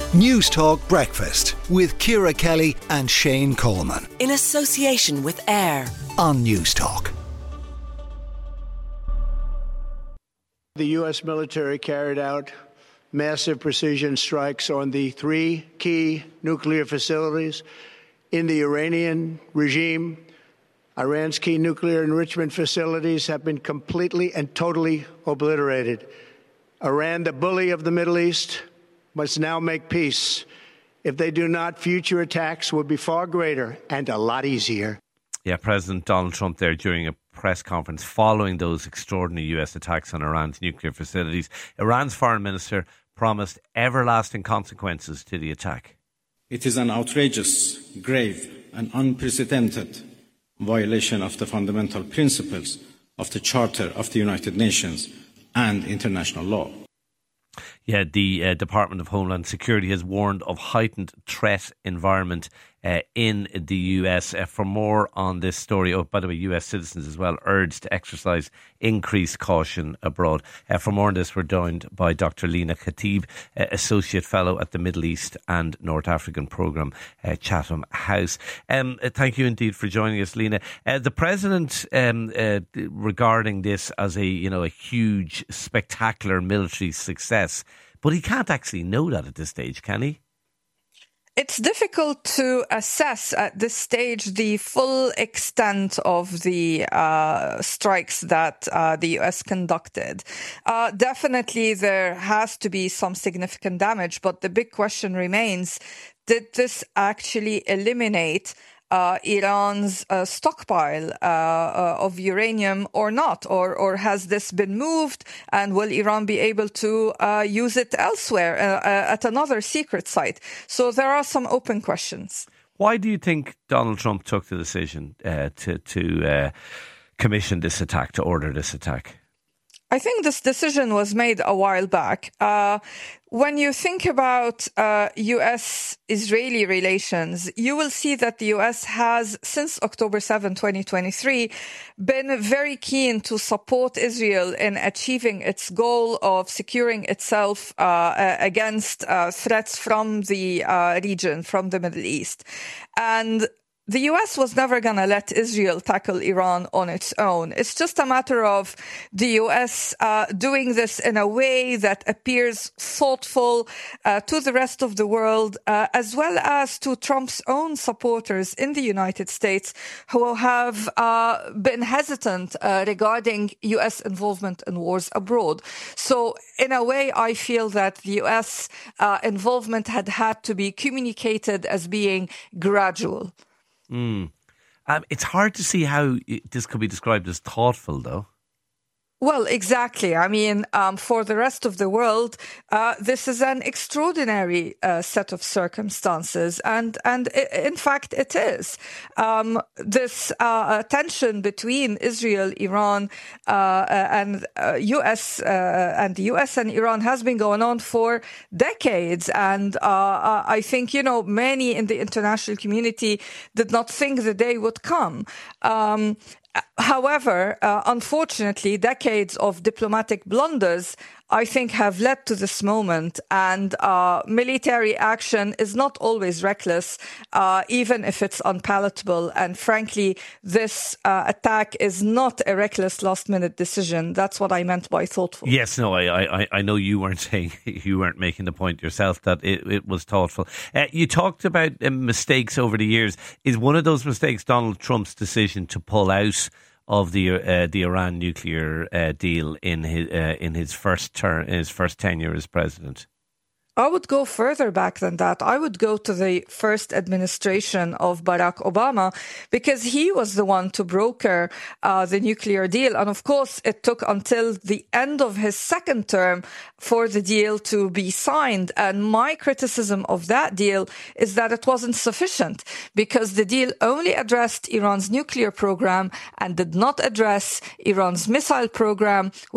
News Talk Breakfast with Ciara Kelly and Shane Coleman. In association with AIR on News Talk. The U.S. military carried out massive precision strikes on the 3 key nuclear facilities in the Iranian regime. Iran's key nuclear enrichment facilities have been completely and totally obliterated. Iran, the bully of the Middle East, must now make peace. If they do not, future attacks will be far greater and a lot easier. Yeah, President Donald Trump there during a press conference following those extraordinary US attacks on Iran's nuclear facilities. Iran's foreign minister promised everlasting consequences to the attack. It is an outrageous, grave and unprecedented violation of the fundamental principles of the Charter of the United Nations and international law. Yeah, the Department of Homeland Security has warned of heightened threat environment in the US. For more on this story, by the way, US citizens as well urged to exercise increased caution abroad. For more on this, we're joined by Dr. Lena Khatib, Associate Fellow at the Middle East and North African Programme, Chatham House. Thank you indeed for joining us, Lena. The President, regarding this as a huge, spectacular military success, but he can't actually know that at this stage, can he? It's difficult to assess at this stage the full extent of the strikes that the US conducted. Definitely there has to be some significant damage, but the big question remains, did this actually eliminate Iran's stockpile of uranium or not? Or has this been moved, and will Iran be able to use it elsewhere at another secret site? So there are some open questions. Why do you think Donald Trump took the decision to commission this attack, to order this attack? I think this decision was made a while back. When you think about US-Israeli relations, you will see that the US has, since October 7, 2023, been very keen to support Israel in achieving its goal of securing itself against threats from the region, from the Middle East. And the US was never going to let Israel tackle Iran on its own. It's just a matter of the US doing this in a way that appears thoughtful to the rest of the world, as well as to Trump's own supporters in the United States who have been hesitant regarding US involvement in wars abroad. So in a way, I feel that the US involvement had to be communicated as being gradual. It's hard to see how this could be described as thoughtful, though. Well, exactly. I mean, for the rest of the world, this is an extraordinary set of circumstances, and in fact, it is. This tension between Israel, Iran, and US, and the US and Iran has been going on for decades, and I think many in the international community did not think the day would come. However, unfortunately, decades of diplomatic blunders, I think, have led to this moment, and military action is not always reckless, even if it's unpalatable. And frankly, this attack is not a reckless last-minute decision. That's what I meant by thoughtful. Yes, no, I know you weren't saying, you weren't making the point yourself that it was thoughtful. You talked about mistakes over the years. Is one of those mistakes Donald Trump's decision to pull out of the Iran nuclear deal in his first term, in his first tenure as president? I would go further back than that. I would go to the first administration of Barack Obama, because he was the one to broker the nuclear deal. And of course, it took until the end of his second term for the deal to be signed. And my criticism of that deal is that it wasn't sufficient, because the deal only addressed Iran's nuclear program and did not address Iran's missile program, which is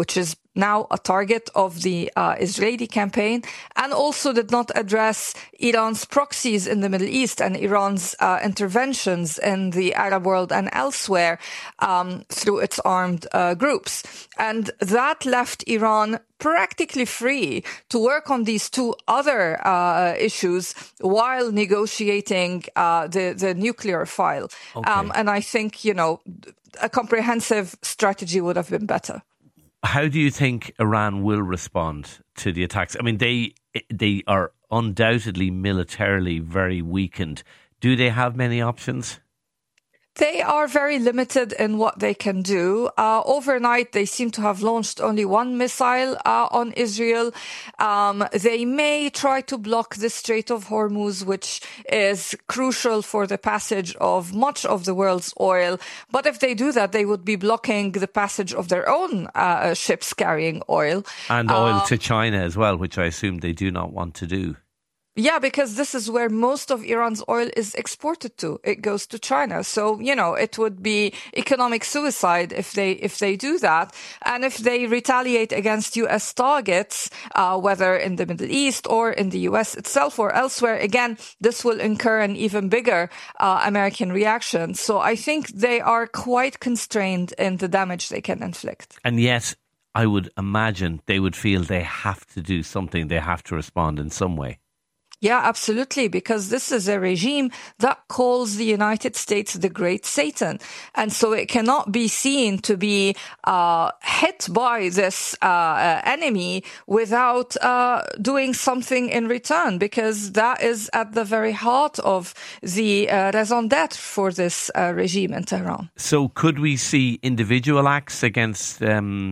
now a target of the Israeli campaign, and also did not address Iran's proxies in the Middle East and Iran's interventions in the Arab world and elsewhere through its armed groups. And that left Iran practically free to work on these two other issues while negotiating the nuclear file. Okay. And I think, a comprehensive strategy would have been better. How do you think Iran will respond to the attacks? I mean, they are undoubtedly militarily very weakened. Do they have many options? They are very limited in what they can do. Overnight, they seem to have launched only one missile on Israel. They may try to block the Strait of Hormuz, which is crucial for the passage of much of the world's oil. But if they do that, they would be blocking the passage of their own ships carrying oil. And oil to China as well, which I assume they do not want to do. Yeah, because this is where most of Iran's oil is exported to. It goes to China. So, it would be economic suicide if they do that. And if they retaliate against U.S. targets, whether in the Middle East or in the U.S. itself or elsewhere, again, this will incur an even bigger American reaction. So I think they are quite constrained in the damage they can inflict. And yet, I would imagine they would feel they have to do something. They have to respond in some way. Yeah, absolutely, because this is a regime that calls the United States the Great Satan. And so it cannot be seen to be hit by this enemy without doing something in return, because that is at the very heart of the raison d'etre for this regime in Tehran. So could we see individual acts against,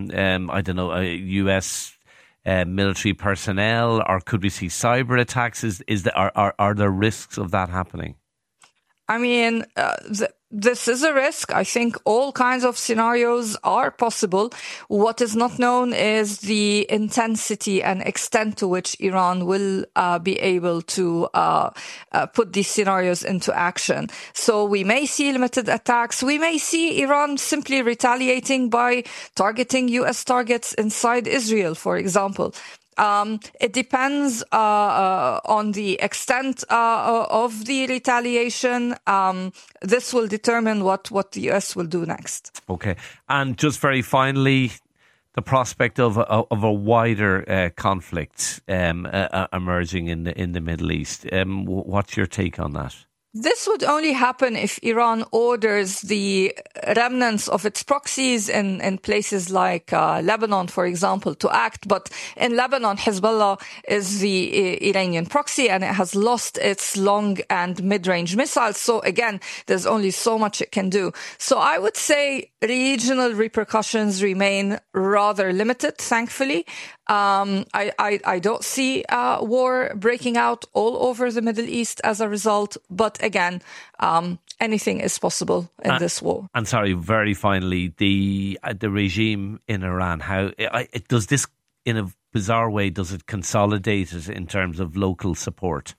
U.S. Military personnel, or could we see cyber attacks? Are there risks of that happening? I mean, this is a risk. I think all kinds of scenarios are possible. What is not known is the intensity and extent to which Iran will be able to put these scenarios into action. So we may see limited attacks. We may see Iran simply retaliating by targeting U.S. targets inside Israel, for example. It depends on the extent of the retaliation. This will determine what the US will do next. Okay. And just very finally, the prospect of a wider conflict emerging in the Middle East. What's your take on that? This would only happen if Iran orders the remnants of its proxies in places like Lebanon, for example, to act. But in Lebanon, Hezbollah is the Iranian proxy, and it has lost its long and mid-range missiles. So again, there's only so much it can do. So I would say regional repercussions remain rather limited, thankfully. I don't see war breaking out all over the Middle East as a result. But again, anything is possible in this war. And sorry, very finally, the regime in Iran, how does this, in a bizarre way, does it consolidate it in terms of local support?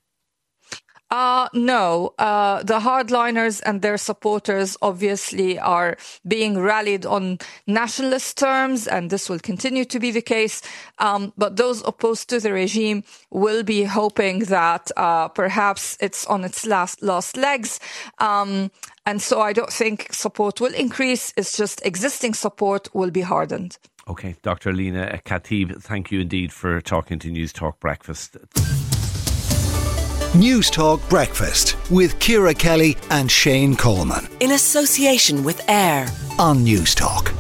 No. The hardliners and their supporters obviously are being rallied on nationalist terms, and this will continue to be the case. But those opposed to the regime will be hoping that perhaps it's on its last legs. And so I don't think support will increase. It's just existing support will be hardened. Okay. Dr. Lina Khatib, thank you indeed for talking to News Talk Breakfast. News Talk Breakfast with Ciara Kelly and Shane Coleman. In association with AIR on News Talk.